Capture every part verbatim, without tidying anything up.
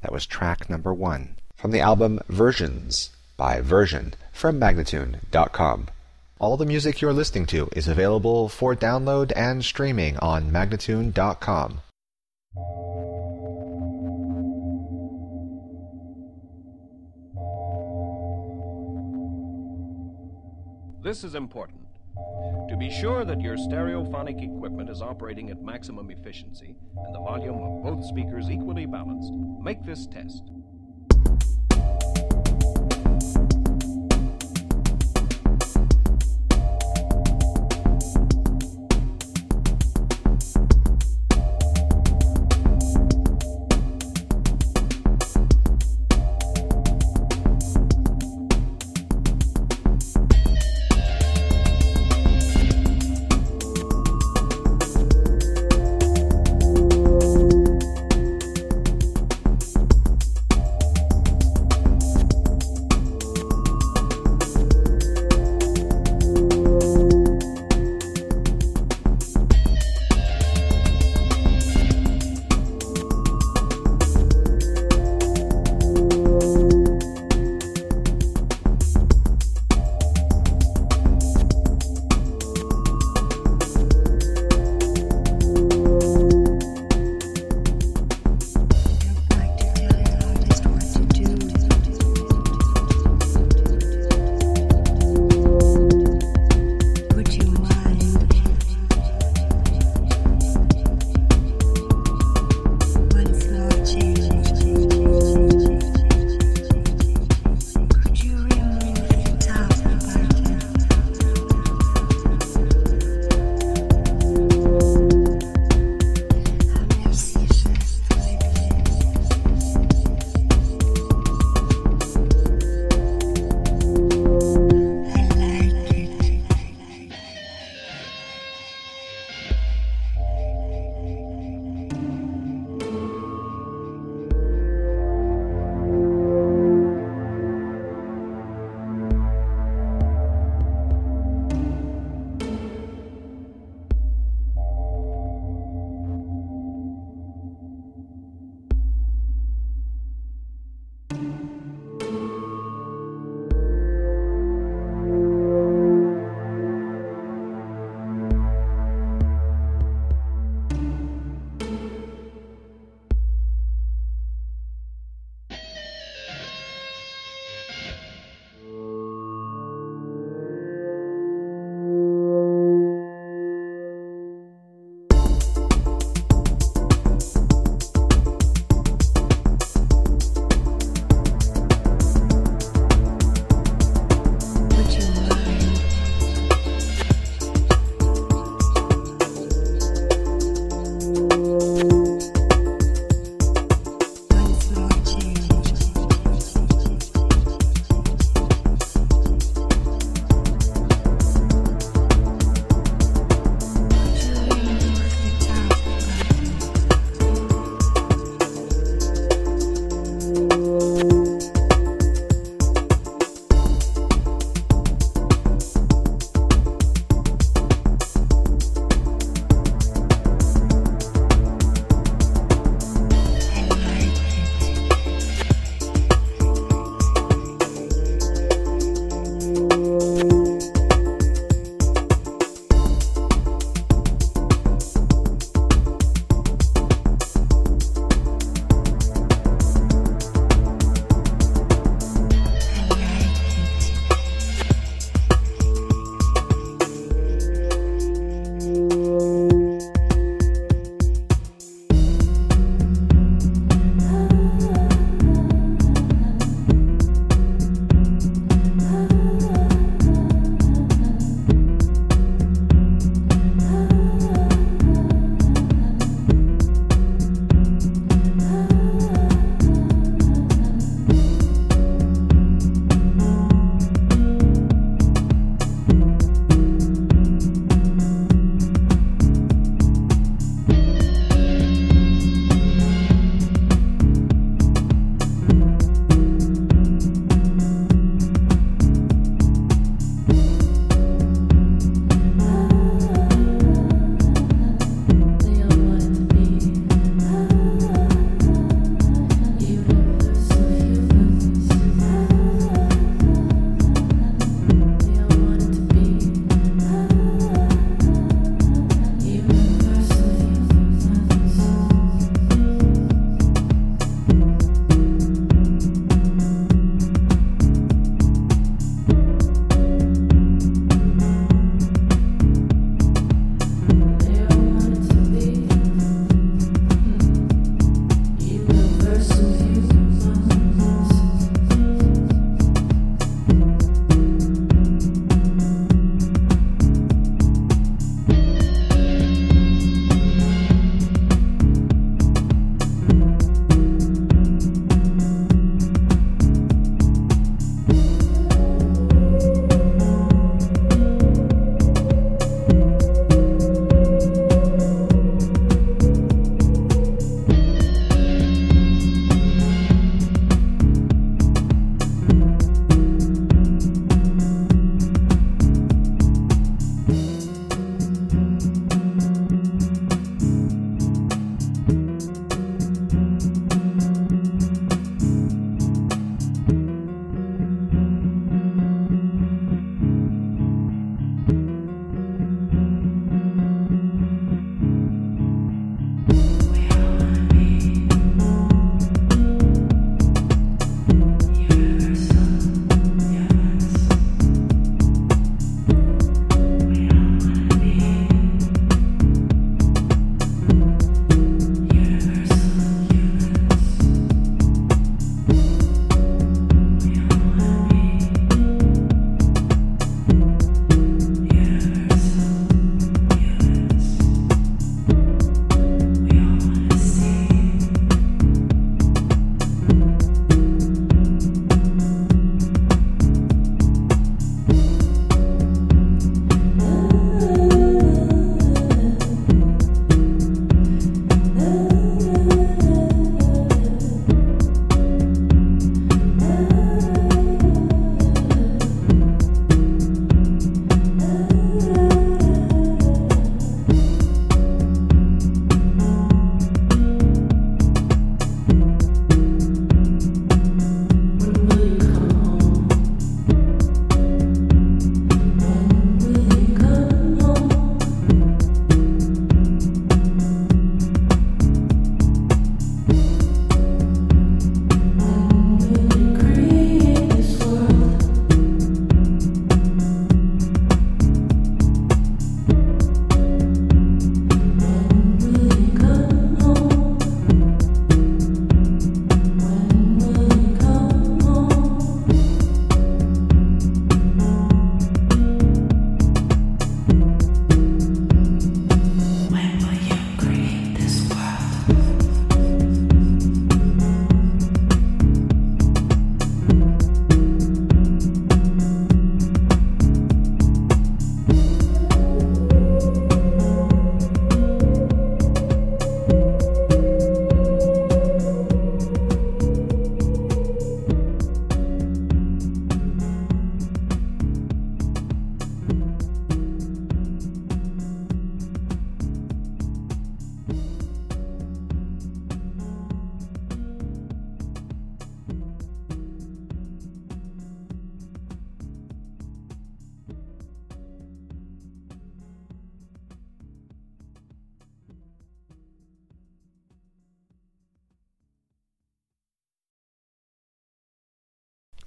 That was track number one from the album Versions by Version from Magnatune dot com. All the music you're listening to is available for download and streaming on Magnatune dot com. This is important. To be sure that your stereophonic equipment is operating at maximum efficiency and the volume of both speakers equally balanced, make this test.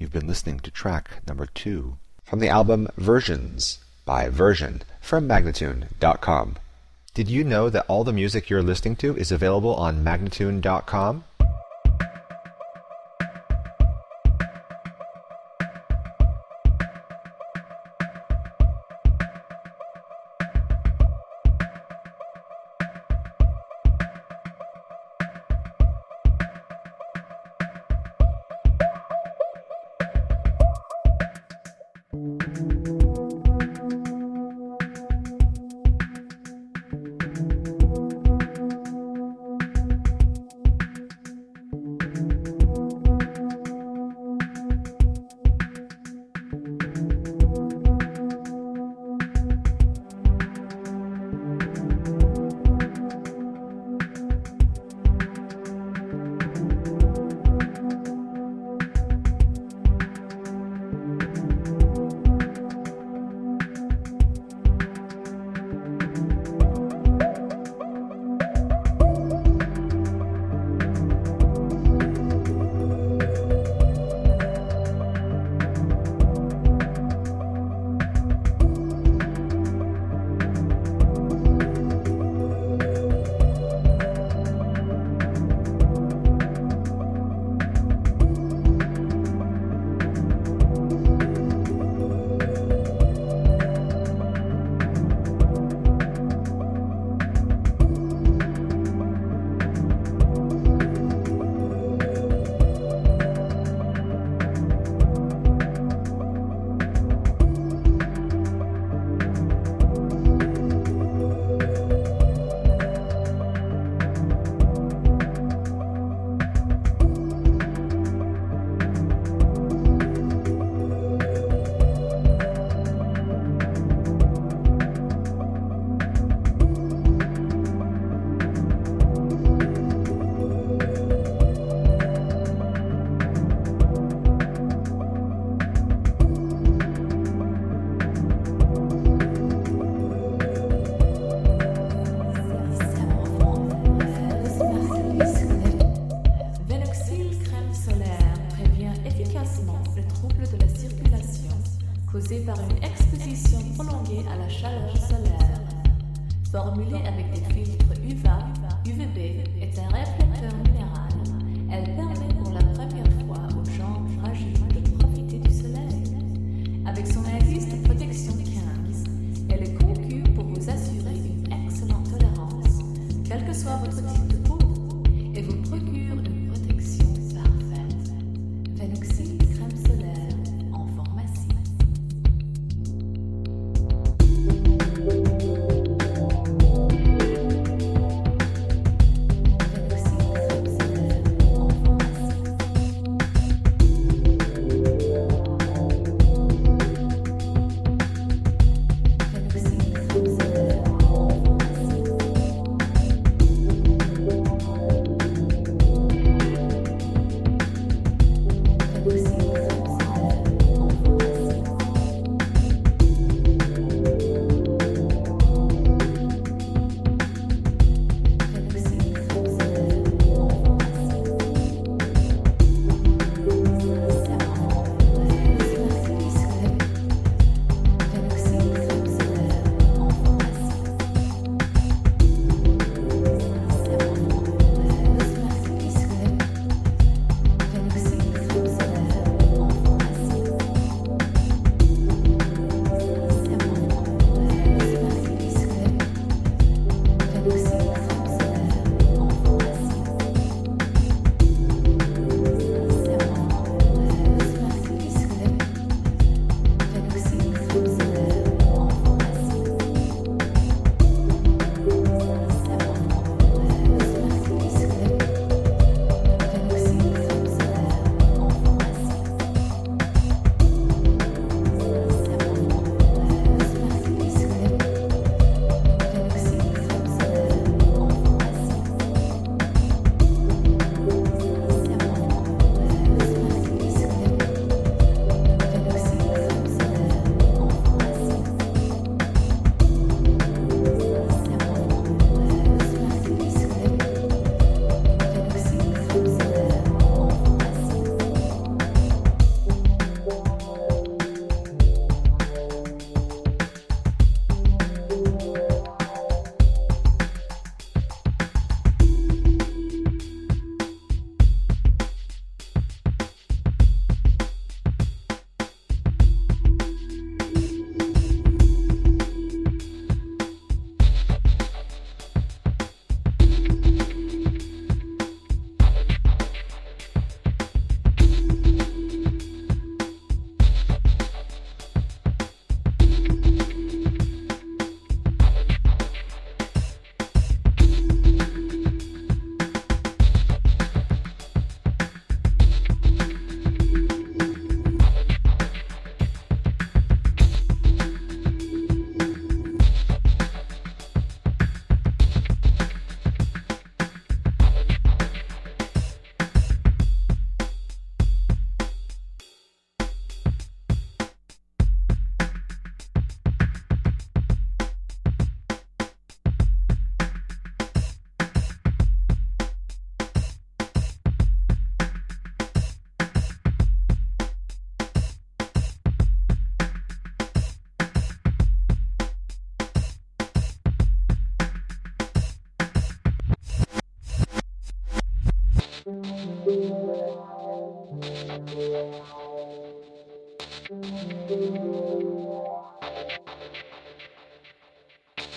You've been listening to track number two from the album Versions by Version from Magnatune dot com. Did you know that all the music you're listening to is available on Magnatune dot com? causée par une exposition prolongée à la chaleur solaire. Formulée avec des filtres U V A, U V B et un réflecteur minéral, elle permet pour la première fois aux gens fragiles de profiter du soleil. Avec son indice de protection quinze, elle est conçue pour vous assurer une excellente tolérance, quel que soit votre type de peau, et vous procure une protection parfaite. Venoxil crème solaire en pharmacie.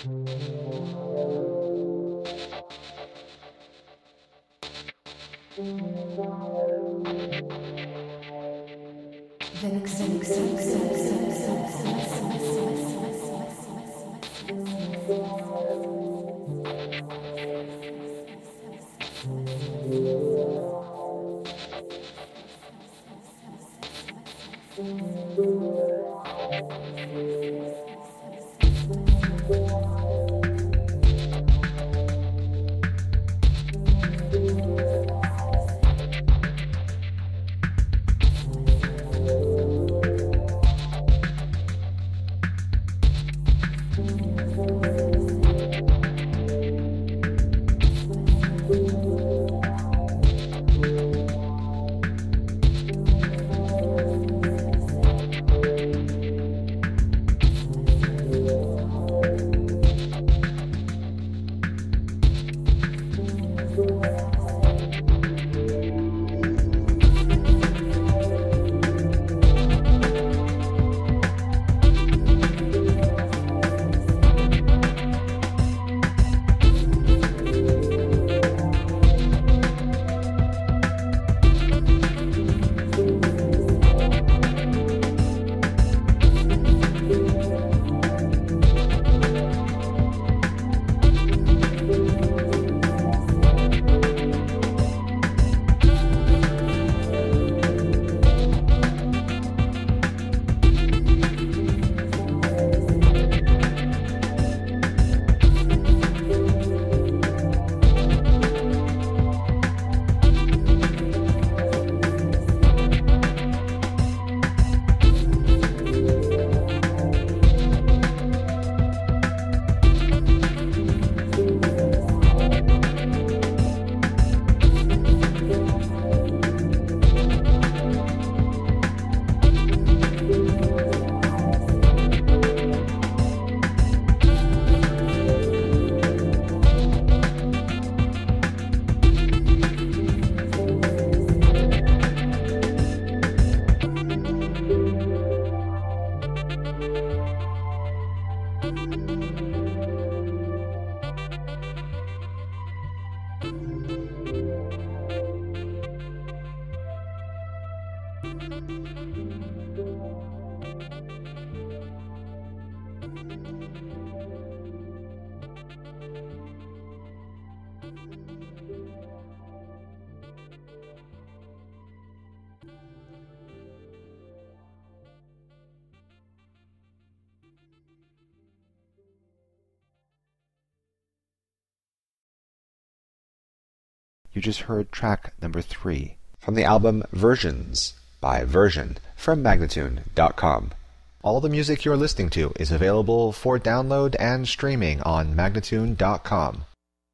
You just heard track number three from the album Versions by Version from Magnatune dot com. All the music you're listening to is available for download and streaming on Magnatune dot com.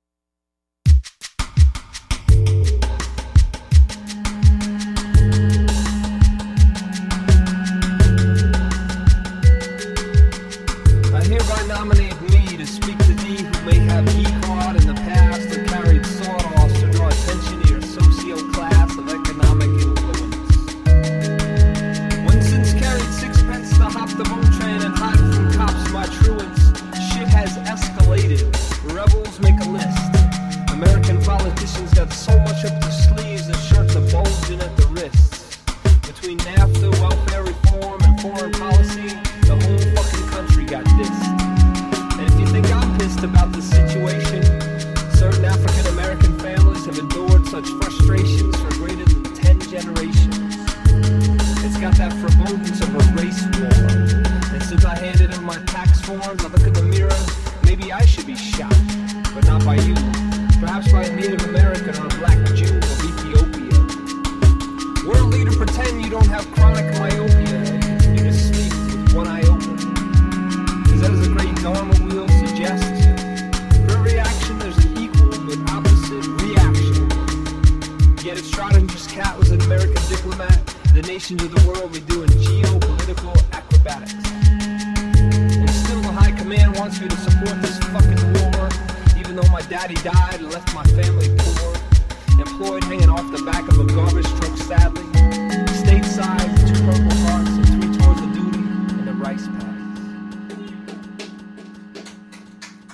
I hereby nominate me to speak to thee who may have yeehaw in the past or carried sawdust to draw attention to your socio-class of economic influence. When since carried sixpence to hop the boat train and hide from cops my truants, shit has escalated. Rebels make a list. American politicians got so much up their sleeves their shirts are bulging at the wrists. Between NAFTA, welfare reform, and foreign policy, the whole fucking country got dissed. And if you think I'm pissed about the situation, certain African American families have endured such frustrations for greater than ten generations. It's got that forebodings of a race war. And since I handed in my tax forms, I look in the mirror, maybe I should be shot, but not by you. Perhaps by a Native American or a black Jew of Ethiopia. World leader, pretend you don't have chronic myopia and continue to speak with one eye open. Because as the great Dharma wheel suggests, for every action there's an equal but opposite reaction. Yet if Schrodinger's cat was an American diplomat, the nations of the world would be doing geopolitical acrobatics. And still the high command wants me to support this fucking war, even though my daddy died and left my family poor, employed hanging off the back of a garbage truck sadly, stateside with two purple hearts and three tours of duty and a rice pack.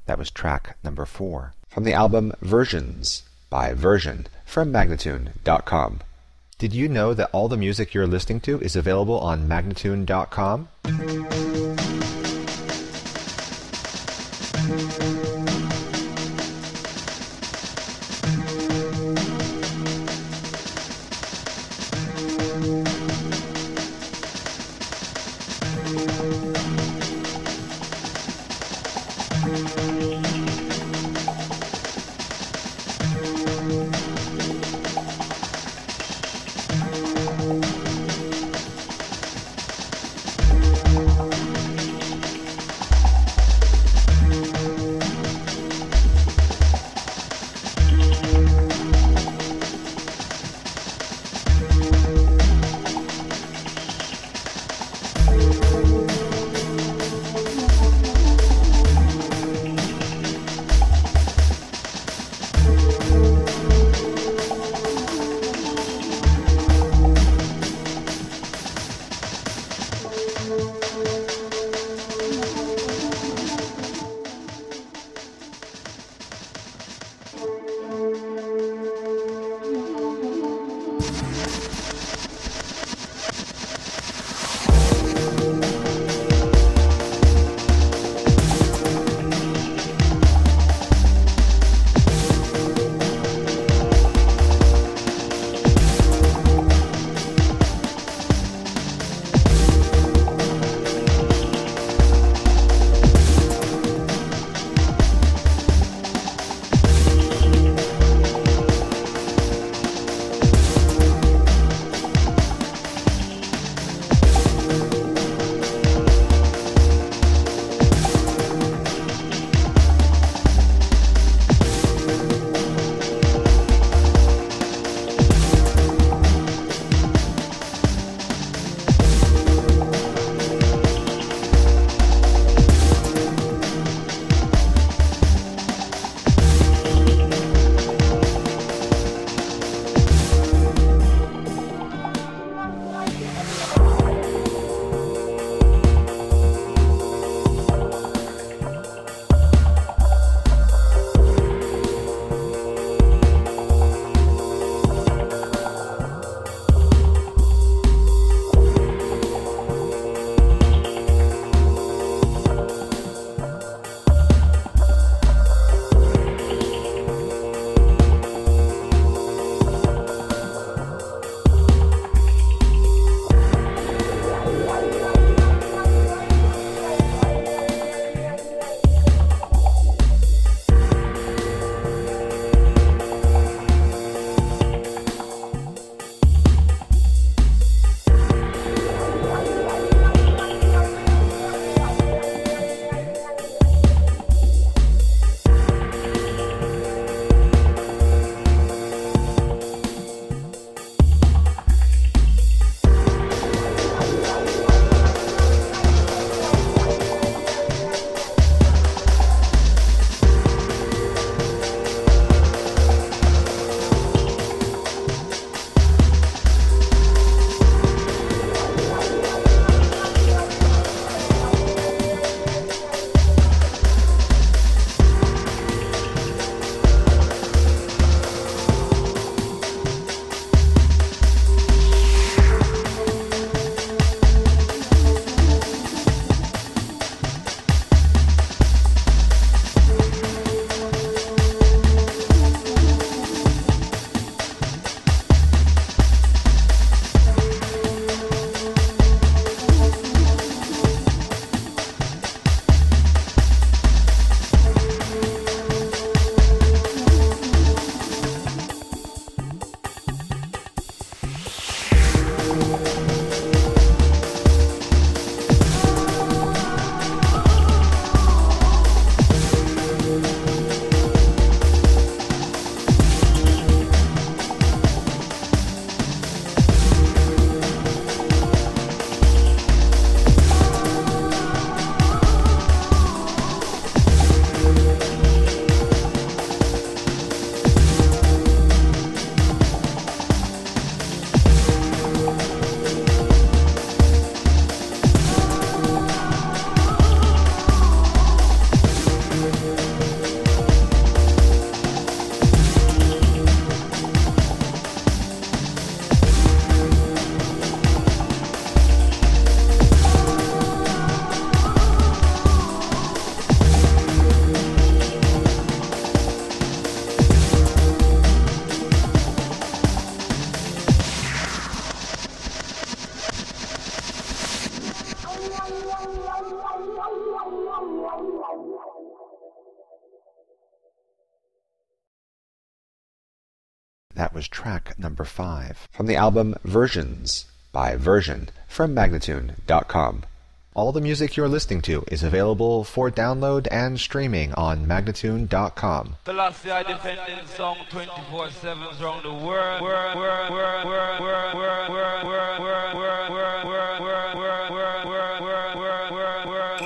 That was track number four. From the album Versions by Version from Magnatune dot com. Did you know that all the music you're listening to is available on Magnatune dot com? That was track number five from the album Versions by Version from Magnatune dot com. All the music you're listening to is available for download and streaming on Magnatune dot com. The last year I defended song twenty-four seven around the world. World, world, world, world, world, world, world, world, world, world, world, world, world, world, world, world, world, world, world, world,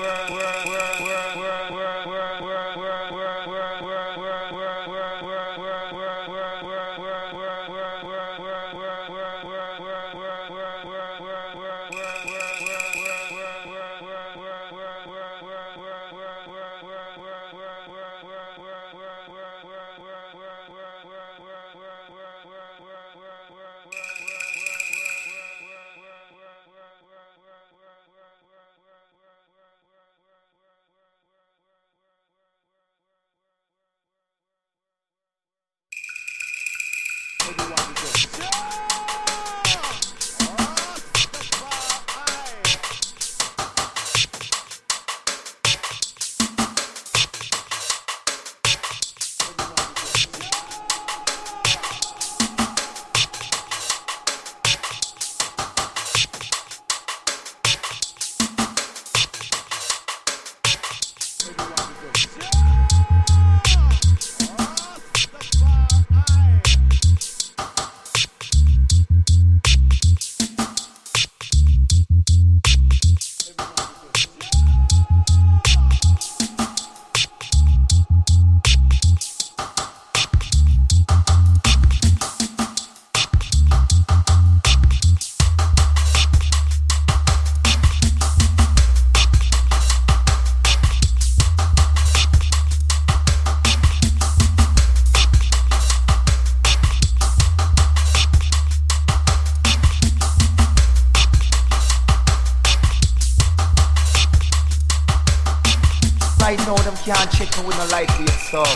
Right now them can't check me with no lightweight stuff.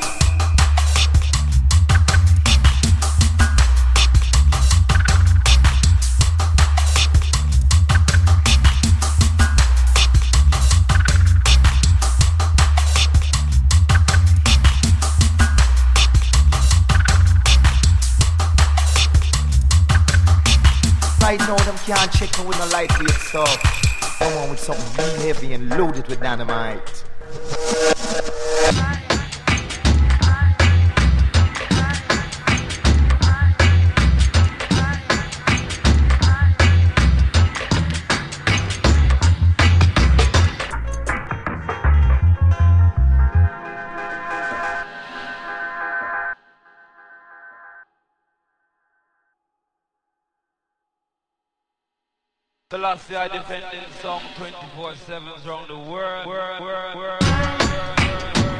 Right now them can't check me with no lightweight stuff. I want with something real heavy and loaded with dynamite. The last year I defended song twenty-four seven around the world. world, world, world, world, world, world.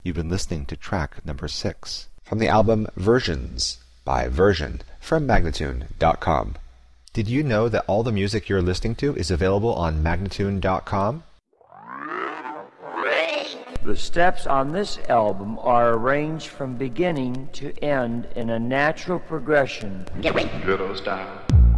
You've been listening to track number six from the album Versions by Version from Magnatune dot com. Did you know that all the music you're listening to is available on Magnatune dot com? The steps on this album are arranged from beginning to end in a natural progression. Ghetto style.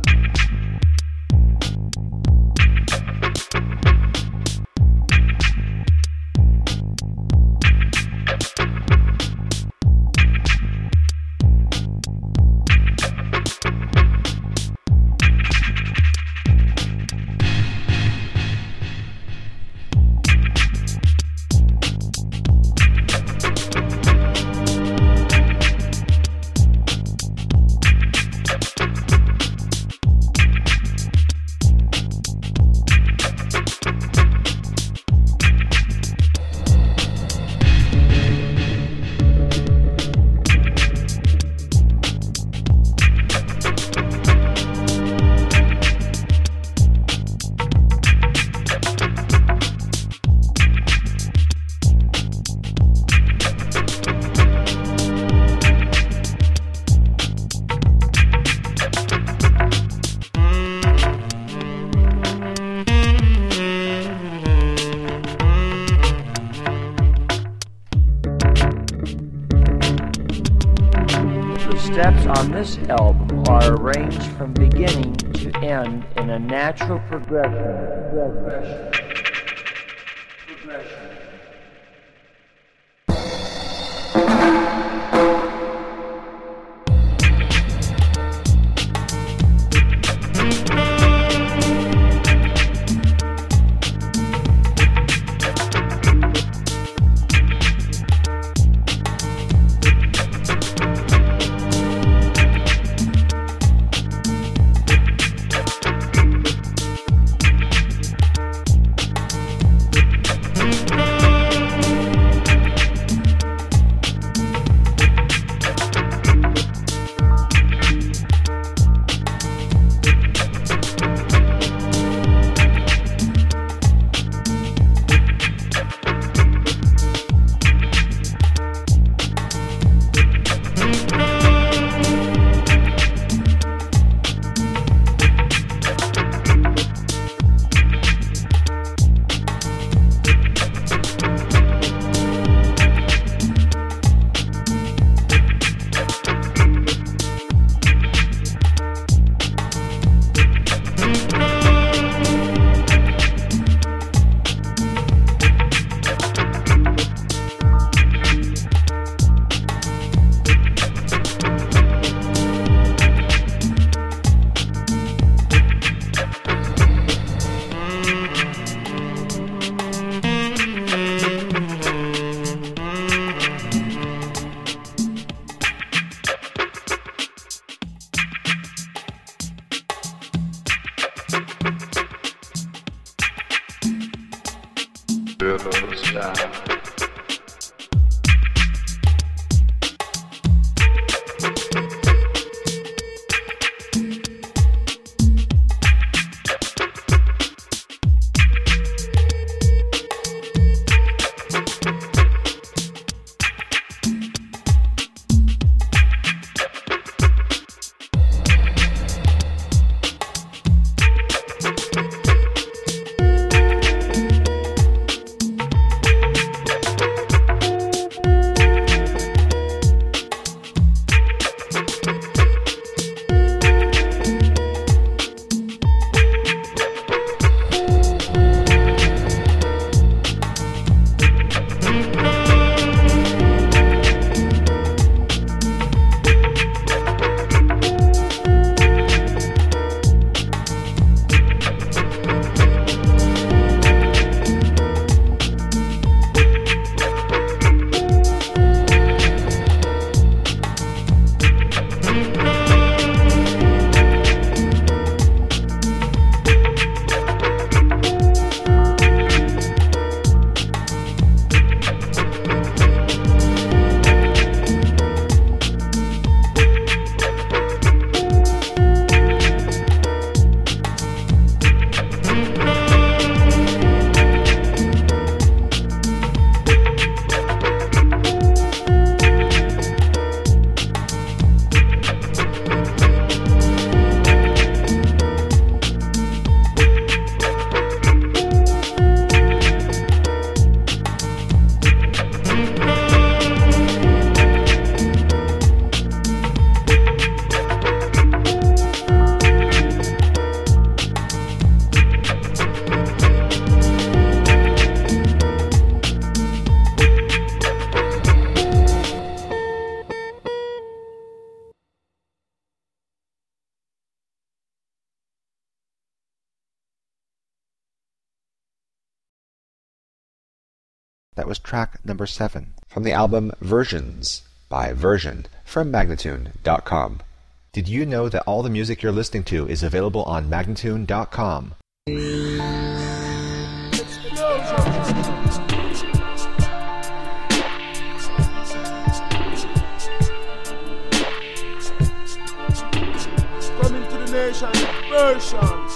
Steps on this album are arranged from beginning to end in a natural progression. Progression. Progression. Ghetto style. That was track number seven from the album Versions by Version from Magnatune dot com. Did you know that all the music you're listening to is available on Magnatune dot com? Coming to the nation, versions.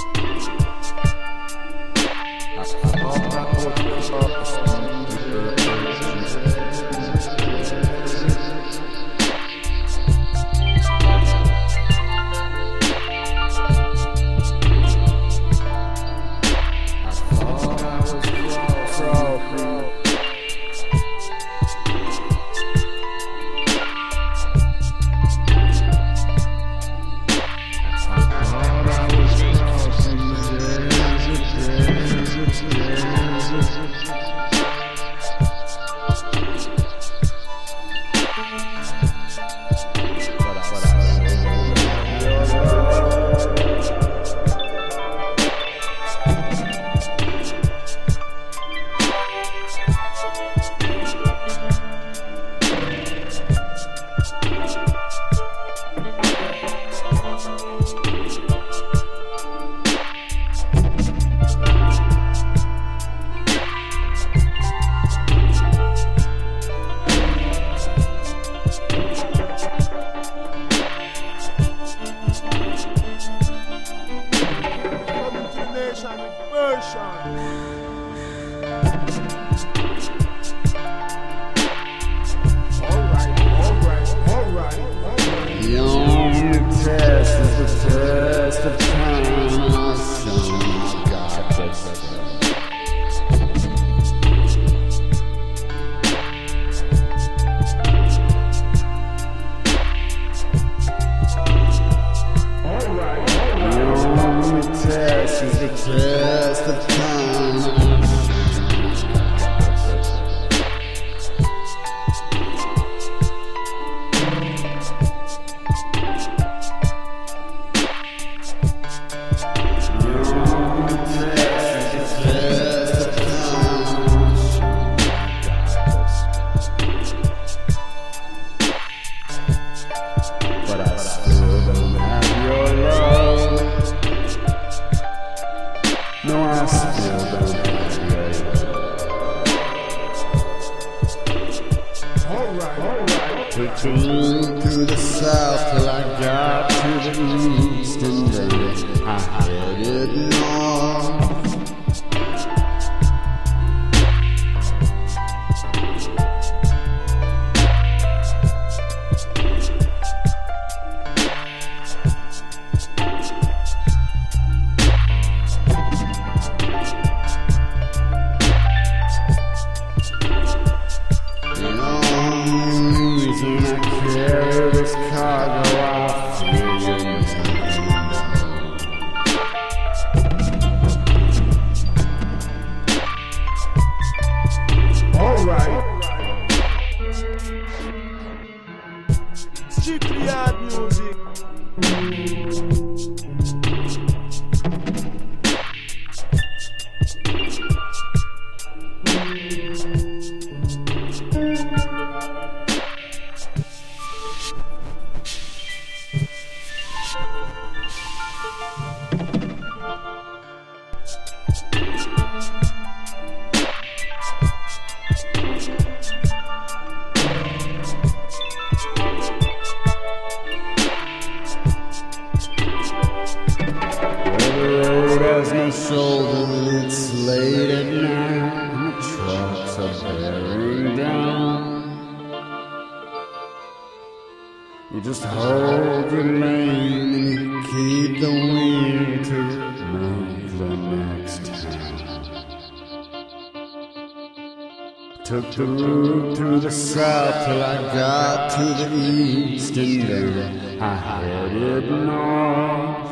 Took the route through the south till I got to the east, and then I headed north.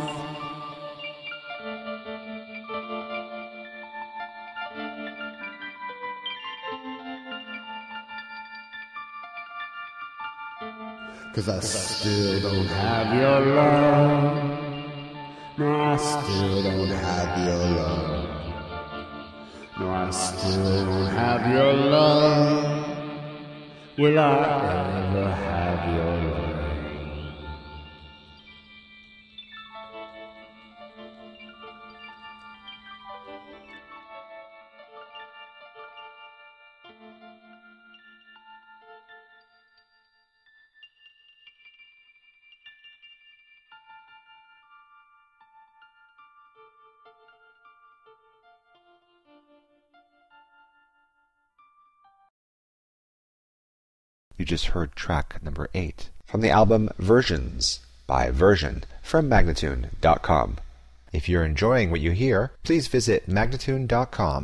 Cause I still don't have your love. No, I still don't have your love. No, I still don't have have your love? Will I ever have your love? You just heard track number eight from the album Versions by Version from Magnatune dot com. If you're enjoying what you hear, please visit Magnatune dot com.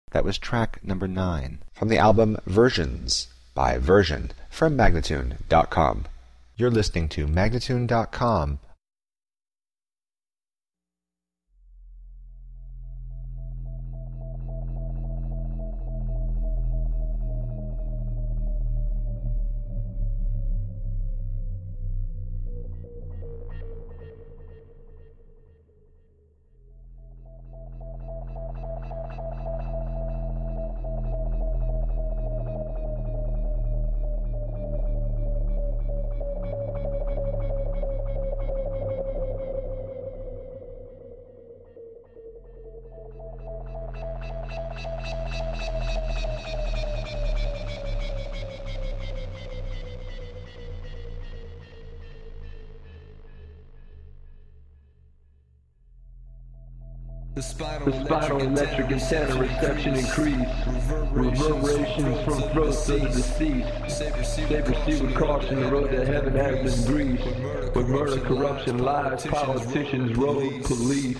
That was track number nine from the album Versions by Version from Magnatune dot com. You're listening to Magnatune dot com. The spinal, the spinal electric antenna reception increase. Reverberations from throats to the deceased. Saber see with caution, the road to heaven has been greased. With murder, corruption, lies, politicians, road, police.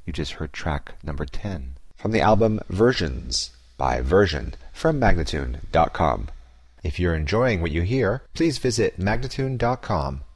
You just heard track number ten from the album Versions by Version from Magnatune dot com. If you're enjoying what you hear, please visit Magnatune dot com